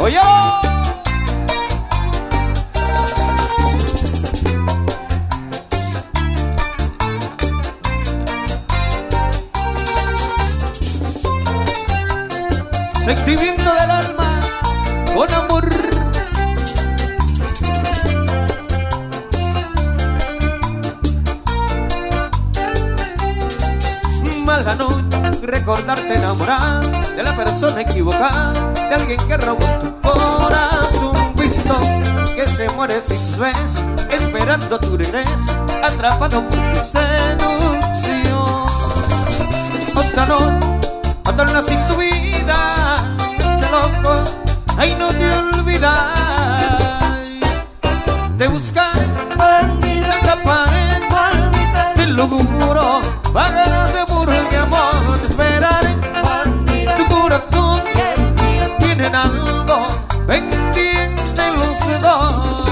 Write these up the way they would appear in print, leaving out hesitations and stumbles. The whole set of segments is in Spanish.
Oye, sentimiento del alma con amor. Mala noche, recordarte enamorada de la persona equivocada, de alguien que robó tu corazón. Visto que se muere sin tus besos, esperando tu regreso, atrapado por tu seducción. Otra noche, otra luna sin tu vida, este loco, ay no te olvidas. Te buscaré, te atraparé, te lo juro, va ganas de puro mi amor, te esperaré. Tu corazón y el mío tienen algo pendiente los dos.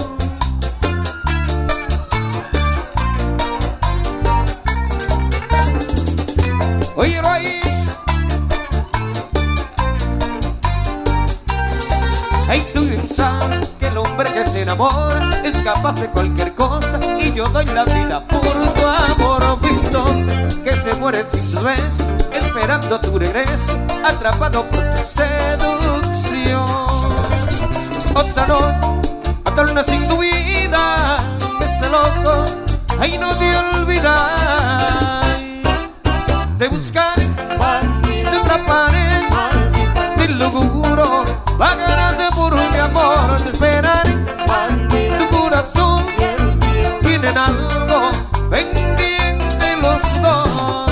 Óyelo ahí. Ay, tú bien sabes que el hombre que se enamora es capaz de cualquier cosa, y yo doy la vida por tu amor. Visto que se muere sin tus besos, esperando tu regreso, atrapado por tu seducción. Otra noche, otra luna sin tu vida, este loco, ay no te olvidas. Te buscaré, te atraparé, te lo juro, va a ganarte por mi amor, te esperaré. Tu corazón y el mío tienen algo pendiente los dos,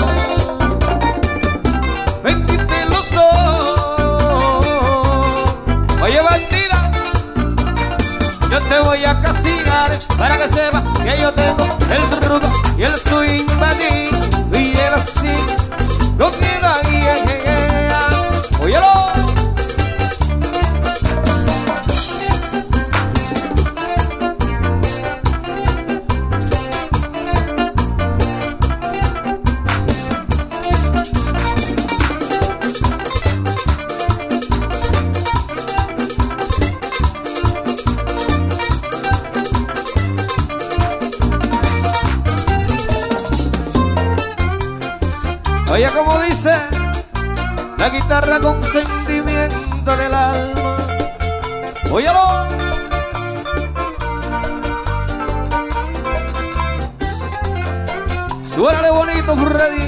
pendiente los dos. Oye bandida, yo te voy a castigar para que sepas que yo tengo el rudo y el swing bandido, y él así lo quiero ahí. Óyelo. Oye, como dice la guitarra con sentimiento del alma. Óyelo. Suénale bonito, Freddy.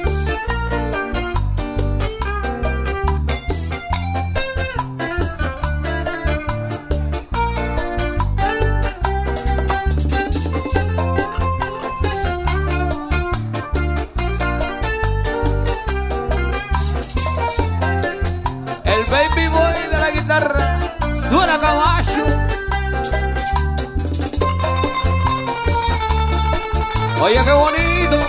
Baby boy de la guitarra, suena caballo. Oye, qué bonito.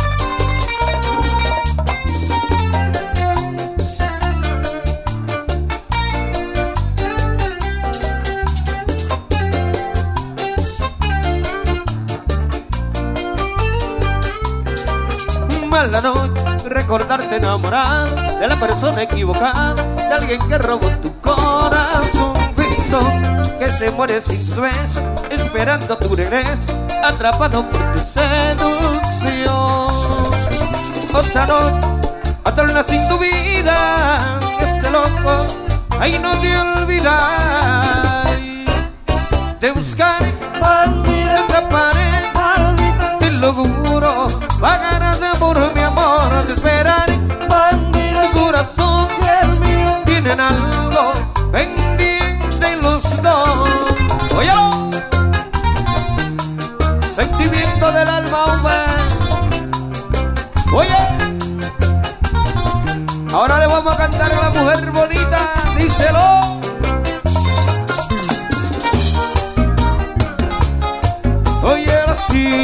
Mala noche, recordarte enamorado de la persona equivocada, de alguien que robó tu corazón. Visto que se muere sin tus besos, esperando tu regreso, atrapado por tu seducción. Otra noche, otra luna sin tu vida, este loco, ay no te olvidas. Te buscaré, te atraparé, te lo juro, va a ganarte por mi amor, te esperaré. Tu corazón y el mío tienen algo pendiente los dos. Óyelo. Sentimiento del alma, hombre. Oye, ahora le vamos a cantar a la mujer bonita, díselo. Oye, así.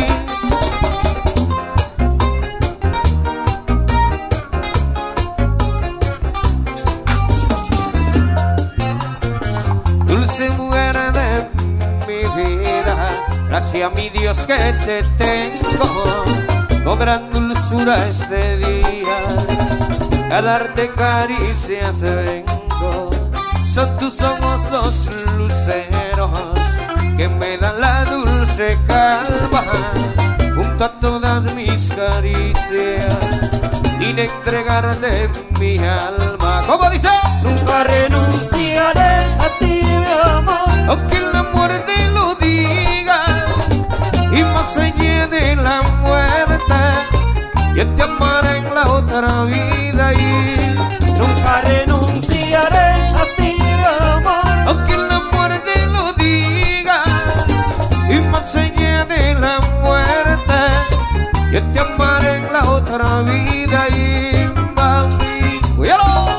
Dulce mujer de mi vida, gracias a mi Dios que te tengo, con gran dulzura este día, a darte caricias vengo. son tus ojos los luceros que me dan la dulce calma junto a todas mis caricias y de entregar de mi alma. ¿Cómo dice? Nunca renunciaré a ti, mi amor, aunque la muerte lo diga y más allá de la muerte yo te amaré en la otra vida y nunca renunciaré a ti, mi amor, aunque la muerte lo diga y más allá de la muerte yo te amaré en la otra vida y mami, cuídalo.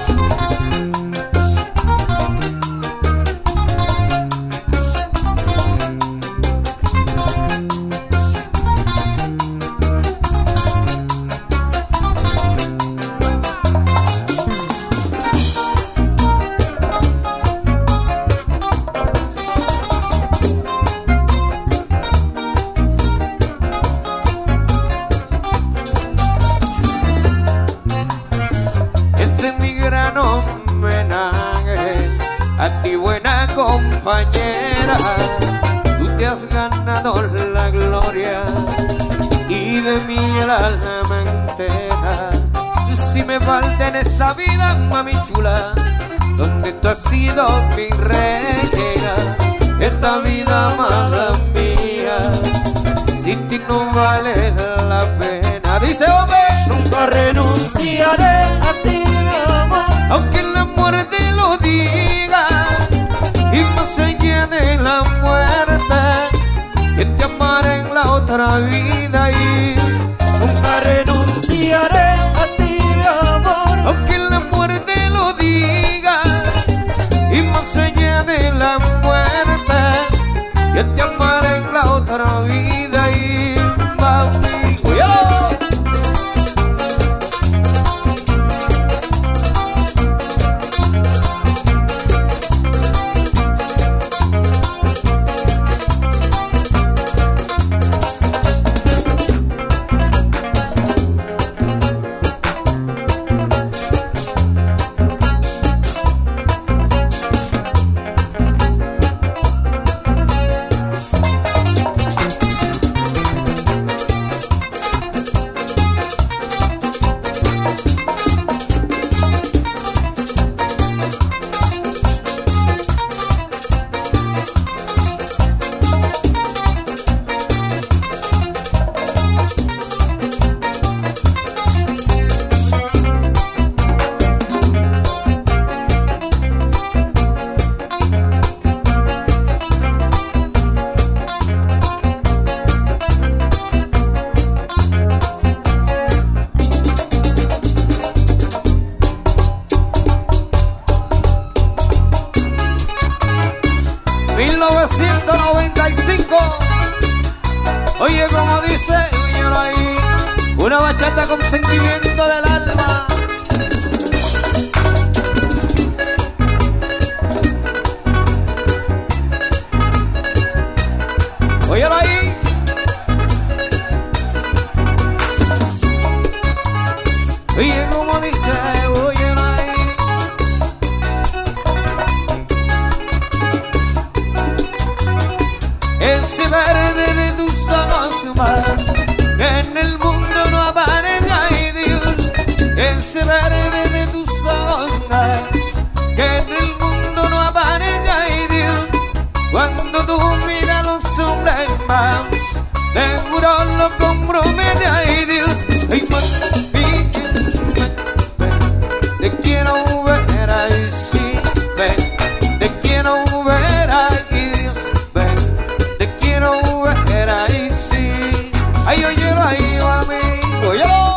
Homenaje a ti, buena compañera, tú te has ganado la gloria y de mí el alma entera. Tú sí me falta en esta vida, mami chula, donde tú has sido mi reina. Esta vida amada mía, sin ti no vale la pena. Dice hombre, nunca renunciaré a ti, mi amor, aunque la muerte lo diga y más allá de la muerte que te amaré en la otra vida y nunca renunciaré a ti, mi amor, aunque la muerte lo diga y más allá de la muerte que te amaré en la otra vida y mami, cuidado. Oye, como dice, óyelo ahí, una bachata con sentimiento del alma. Óyelo ahí. Oye, como dice, óyelo ahí. Ese verde de tus ojos más, que en el mundo no aparece, ay Dios. Ese verde de tus ojos más, que en el mundo no aparece, ay Dios. Cuando tú miras a los hombres más, te juro lo compromete, ay Dios. Ay, mami, te quiero ver, ay sí, ven, te quiero ver, ay Dios, ven, te quiero ver, ay sí. Ay, óyelo ahí, mami, óyelo.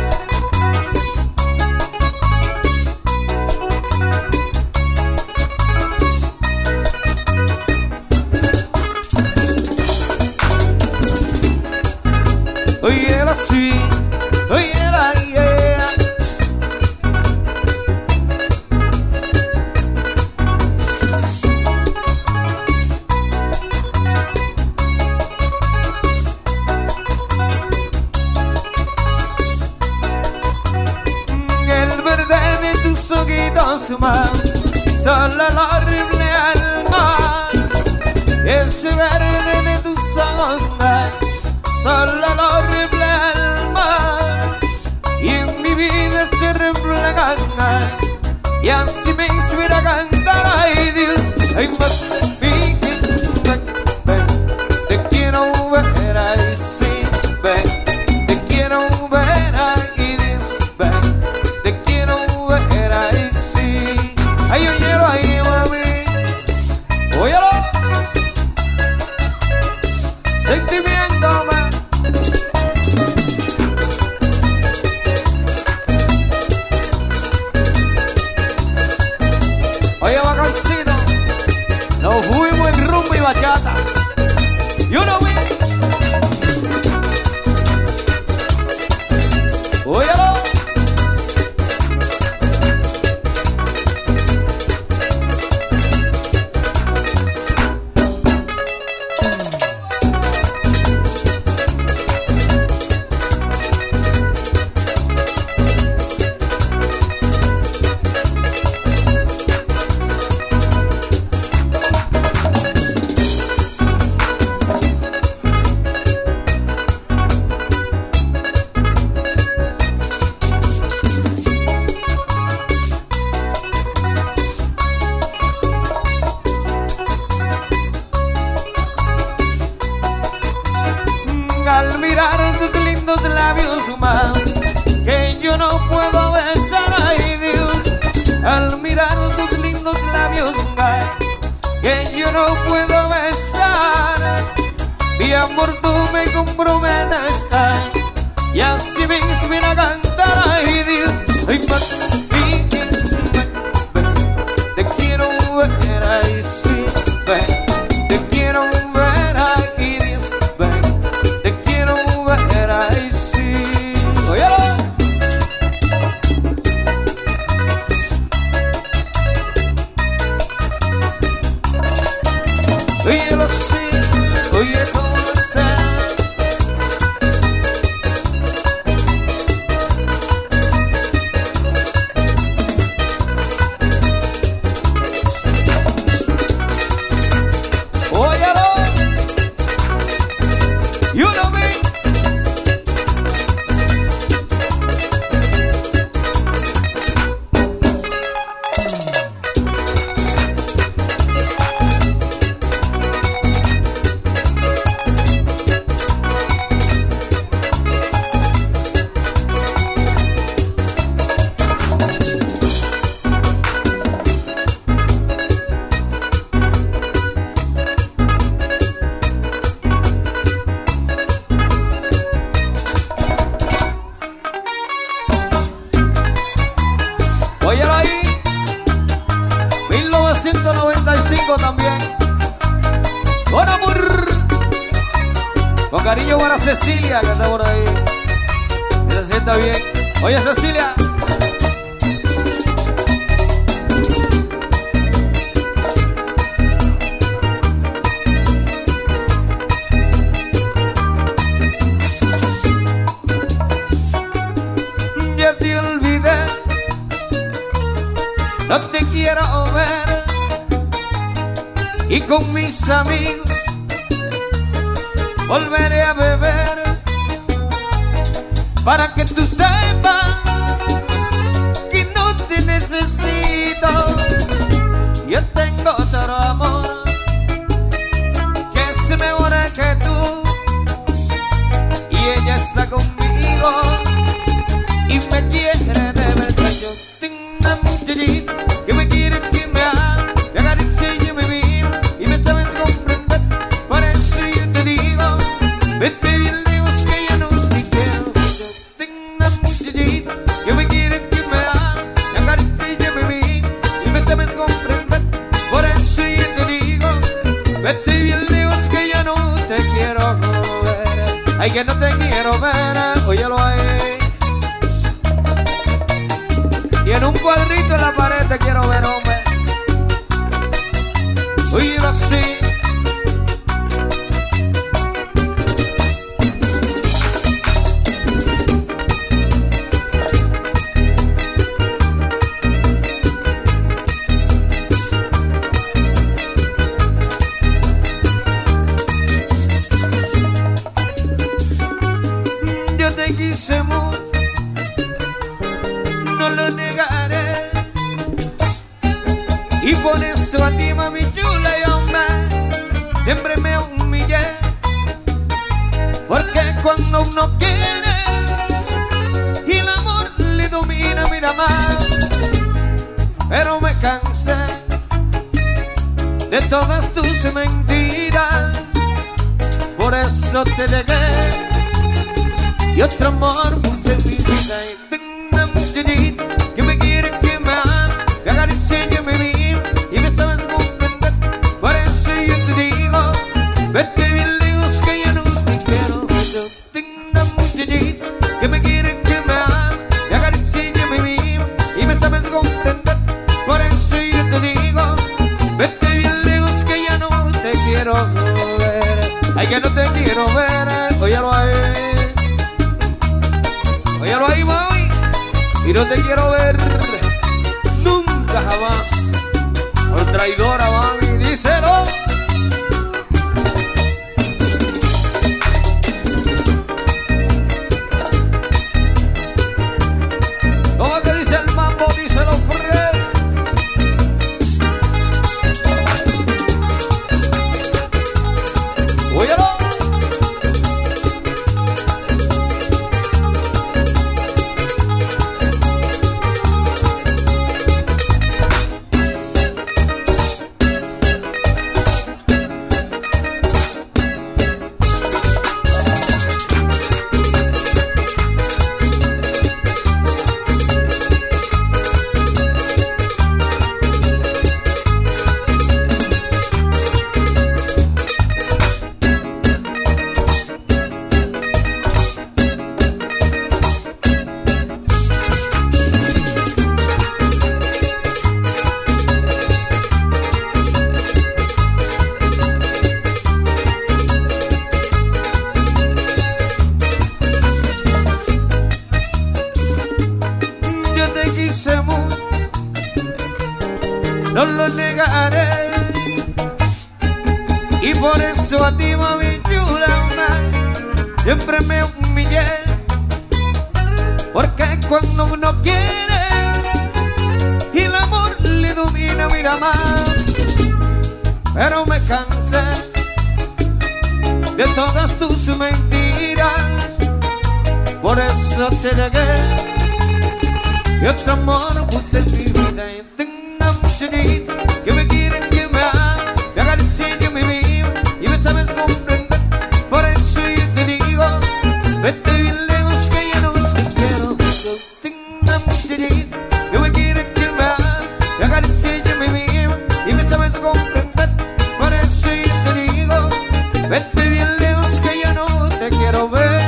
Óyelo así, óyelo ahí, yeah. El verde de tus ojitos más, solo el horrible alma, ese verde de tus ojos, solo el horrible alma, y en mi vida se refleja, y así me inspira a cantar. Ay Dios, ay más ven, te quiero ver, ay sí, ven, te quiero ver, ay Dios, ven, te quiero ver, ay sí. Ay, óyelo ahí, mami, óyelo, sentimiento, man. Oye, bacancito, nos fuimos en rumba y bachata. Y uno vi. Óyelo. Al mirar tus lindos labios humanos que yo no puedo besar, ay Dios, al mirar tus lindos labios humanos que yo no puedo besar, mi amor tú me comprometes, ay, y así me inspira a cantar, ay Dios, ay, te quiero ver, ay sí, ven, te quiero ver, ay Dios, ven, te quiero ver, ay sí. Óyelo. Óyelo sí, oye cómo está. Óyelo. You know me. Óyelo ahí, 1995 también. Con amor, con cariño para Cecilia, que está por ahí, que se sienta bien. Oye, Cecilia. Ya te olvidé, no te quiero ver, y con mis amigos volveré a beber, para que tú sepas que no te necesito. Yo tengo otro amor que es mejor que tú, y ella está conmigo y me quiere de verdad. Yo tengo una muchachita que me quiere, que me ama, me acaricia y me mira y me sabes comprender. Por eso yo te digo, vete bien lejos que yo no te quiero. Yo tengo una muchachita que me quiere, que me ama, me acaricia y me mira y me sabes comprender. Por eso yo te digo, vete bien lejos que yo no te quiero ver. Ay, que no te quiero ver, óyelo ahí. Y en un cuadrito en la pared te quiero ver, hombre. Oído así. Y por eso a ti, mami chula, yo siempre me humillé. Porque cuando uno quiere y el amor le domina, mira más. Pero me cansé de todas tus mentiras, por eso te llegué y otro amor puse en mi vida. Y tengo una muchachita que me quiere, que me ama, que acaricia y me vive y me sabes comprender. Por eso yo te digo, vete bien lejos que yo no te quiero. Yo tengo una muchachita que me quiere, que me ama, que acaricia y me vive y me sabes comprender. Por eso yo te digo, vete bien lejos que ya no te quiero ver. Ay, que no te quiero ver. Óyalo ahí, mami. Y no te quiero ver nunca jamás. Por traidora, mami, díselo. ¿Cómo te dice el mambo? Díselo, Fred. Óyalo. No lo negaré, y por eso a ti, mami chula, siempre me humillé. Porque cuando uno quiere y el amor le domina, mira más. Pero me cansé de todas tus mentiras, por eso te llegué y otro amor puse en mi vida. Y tengo una muchachita que me quiere, que me ama, me acaricia y me vive y me sabes comprender. Por eso yo te digo, vete bien lejos que yo no te quiero. Yo tengo una muchachita que me quiere, que me ama, me acaricia y me vive y me sabes comprender. Por eso yo te digo, vete bien lejos que yo no te quiero ver.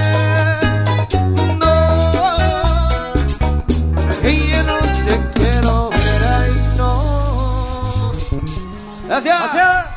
Gracias.